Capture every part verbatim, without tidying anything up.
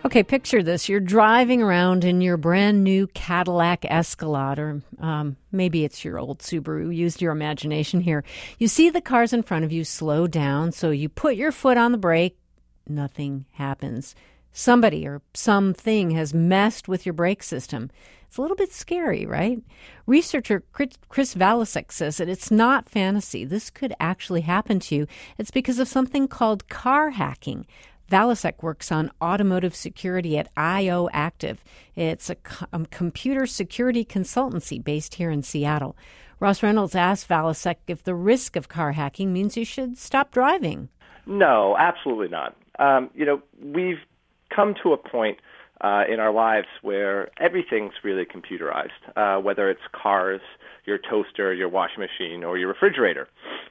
Okay, picture this. You're driving around in your brand new Cadillac Escalade, or um, maybe it's your old Subaru. Use your imagination here. You see the cars in front of you slow down, so you put your foot on the brake. Nothing happens. Somebody or something has messed with your brake system. It's a little bit scary, right? Researcher Chris Valasek says that it's not fantasy. This could actually happen to you. It's because of something called car hacking. Valasek works on automotive security at I O Active. It's a, co- a computer security consultancy based here in Seattle. Ross Reynolds asked Valasek if the risk of car hacking means you should stop driving. No, absolutely not. Um, you know, we've come to a point uh, in our lives where everything's really computerized, uh, whether it's cars, your toaster, your washing machine, or your refrigerator.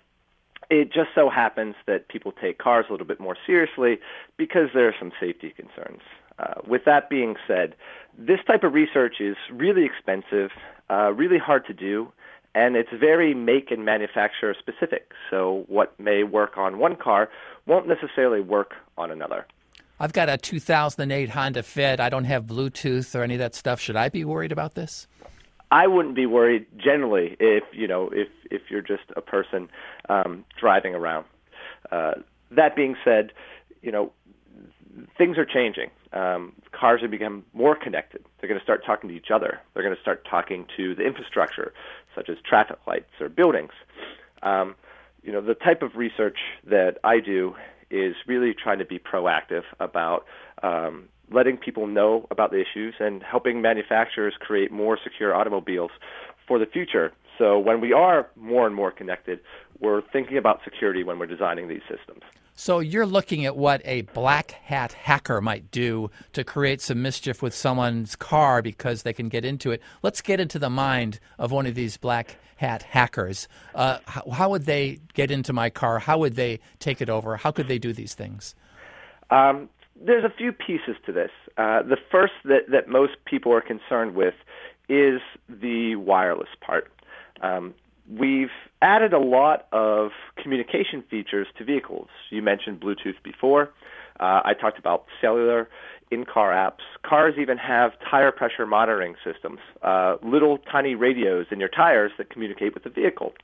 It just so happens that people take cars a little bit more seriously because there are some safety concerns. Uh, with that being said, this type of research is really expensive, uh, really hard to do, and it's very make and manufacturer specific. So what may work on one car won't necessarily work on another. I've got a two thousand eight Honda Fit. I don't have Bluetooth or any of that stuff. Should I be worried about this? I wouldn't be worried generally if, you know, if, if you're just a person um, driving around. Uh, that being said, you know, things are changing. Um, cars have become more connected. They're going to start talking to each other. They're going to start talking to the infrastructure, such as traffic lights or buildings. Um, you know, the type of research that I do is really trying to be proactive about um, letting people know about the issues and helping manufacturers create more secure automobiles for the future. So when we are more and more connected, we're thinking about security when we're designing these systems. So you're looking at what a black hat hacker might do to create some mischief with someone's car because they can get into it. Let's get into the mind of one of these black hat hackers. Uh, how, how would they get into my car? How would they take it over? How could they do these things? Um, There's a few pieces to this. Uh, the first that, that most people are concerned with is the wireless part. Um, we've added a lot of communication features to vehicles. You mentioned Bluetooth before. Uh, I talked about cellular in-car apps. Cars even have tire pressure monitoring systems, uh, little tiny radios in your tires that communicate with the vehicle.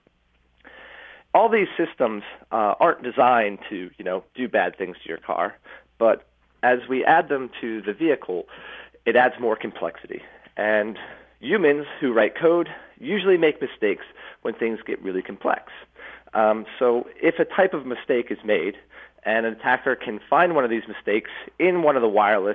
All these systems uh, aren't designed to, you know, do bad things to your car, but as we add them to the vehicle, it adds more complexity. And humans who write code usually make mistakes when things get really complex. Um, so if a type of mistake is made and an attacker can find one of these mistakes in one of the wireless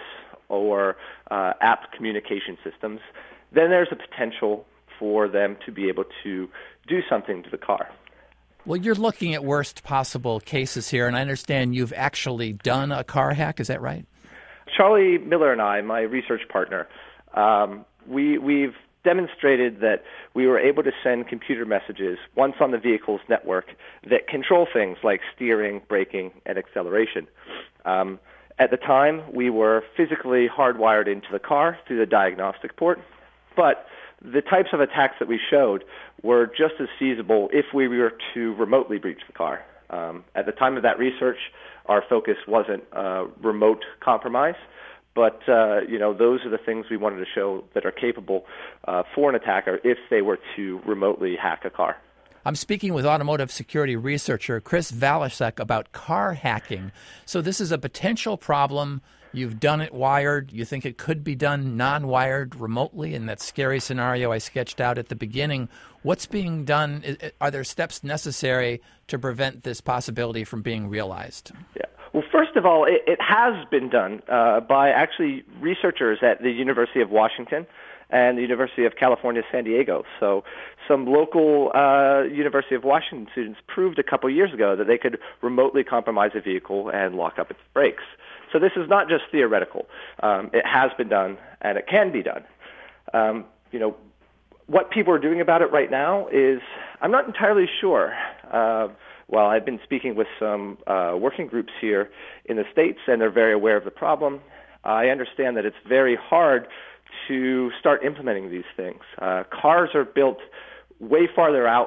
or uh, app communication systems, then there's a potential for them to be able to do something to the car. Well, you're looking at worst possible cases here, and I understand you've actually done a car hack. Is that right? Charlie Miller and I, my research partner, um, we, we've demonstrated that we were able to send computer messages once on the vehicle's network that control things like steering, braking, and acceleration. Um, at the time, we were physically hardwired into the car through the diagnostic port, but the types of attacks that we showed were just as feasible if we were to remotely breach the car. Um, at the time of that research, our focus wasn't uh, remote compromise, but uh, you know, those are the things we wanted to show that are capable uh, for an attacker if they were to remotely hack a car. I'm speaking with automotive security researcher Chris Valasek about car hacking. So this is a potential problem. You've done it wired. You think it could be done non-wired remotely in that scary scenario I sketched out at the beginning. What's being done? Are there steps necessary to prevent this possibility from being realized? Yeah. Well, first of all, it, it has been done uh, by actually researchers at the University of Washington and the University of California, San Diego. So some local uh, University of Washington students proved a couple years ago that they could remotely compromise a vehicle and lock up its brakes. So this is not just theoretical. Um, it has been done, and it can be done. Um, you know, what people are doing about it right now is, I'm not entirely sure. Uh, well, I've been speaking with some uh, working groups here in the States, and they're very aware of the problem. I understand that it's very hard to start implementing these things. Uh, cars are built way farther out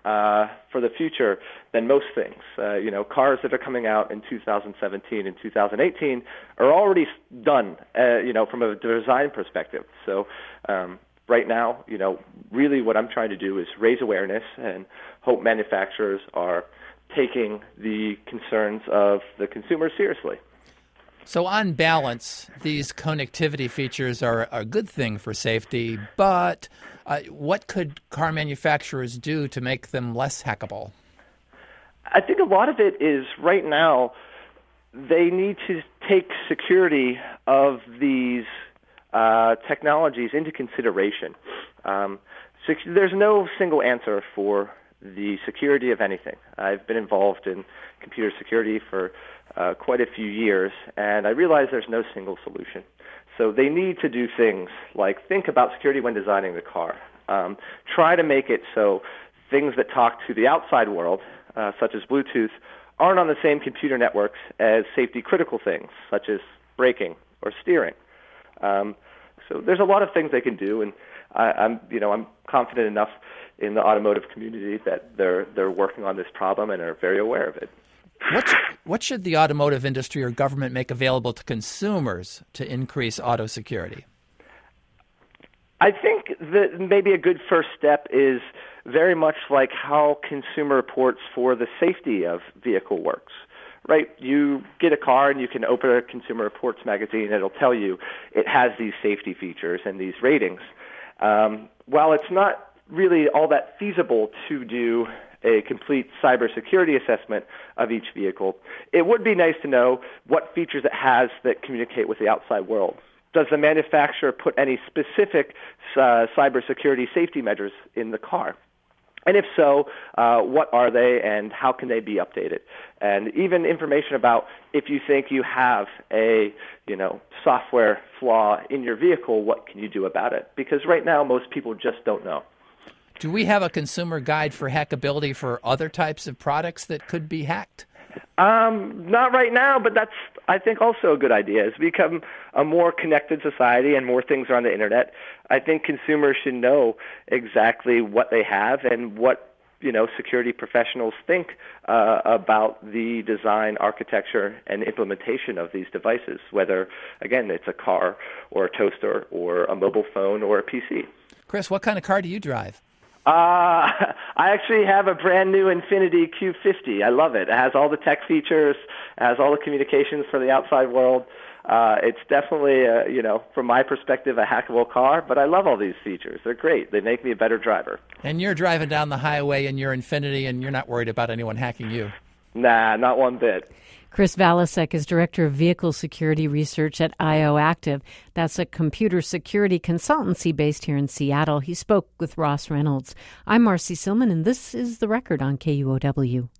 uh, for the future than most things. Uh, you know, cars that are coming out in two thousand seventeen and two thousand eighteen are already done, uh, you know, from a design perspective. So um, right now, you know, really what I'm trying to do is raise awareness and hope manufacturers are taking the concerns of the consumer seriously. So on balance, these connectivity features are a good thing for safety, but uh, what could car manufacturers do to make them less hackable? I think a lot of it is right now they need to take security of these uh, technologies into consideration. Um, so there's no single answer for the security of anything. I've been involved in computer security for uh, quite a few years, and I realize there's no single solution. So they need to do things like think about security when designing the car. Um, try to make it so things that talk to the outside world, uh, such as Bluetooth, aren't on the same computer networks as safety-critical things, such as braking or steering. Um, so there's a lot of things they can do, and I, I'm, you know, I'm confident enough in the automotive community that they're they're working on this problem and are very aware of it. What, what should the automotive industry or government make available to consumers to increase auto security? I think that maybe a good first step is very much like how Consumer Reports for the safety of vehicle works. Right? You get a car and you can open a Consumer Reports magazine and it'll tell you it has these safety features and these ratings. Um, while it's not really all that feasible to do a complete cybersecurity assessment of each vehicle, it would be nice to know what features it has that communicate with the outside world. Does the manufacturer put any specific uh, cybersecurity safety measures in the car? And if so, uh, what are they and how can they be updated? And even information about if you think you have a, you know, software flaw in your vehicle, what can you do about it? Because right now, most people just don't know. Do we have a consumer guide for hackability for other types of products that could be hacked? Um, not right now, but that's, I think, also a good idea. As we become a more connected society and more things are on the internet, I think consumers should know exactly what they have and what, you know, security professionals think uh, about the design, architecture, and implementation of these devices, whether, again, it's a car or a toaster or a mobile phone or a P C. Chris, what kind of car do you drive? Uh, I actually have a brand new Infiniti Q fifty. I love it. It has all the tech features, it has all the communications for the outside world. Uh, it's definitely, uh, you know, from my perspective, a hackable car, but I love all these features. They're great. They make me a better driver. And you're driving down the highway in your Infiniti, and you're not worried about anyone hacking you? Nah, not one bit. Chris Valasek is Director of Vehicle Security Research at IOActive. That's a computer security consultancy based here in Seattle. He spoke with Ross Reynolds. I'm Marcy Silman, and this is The Record on K U O W.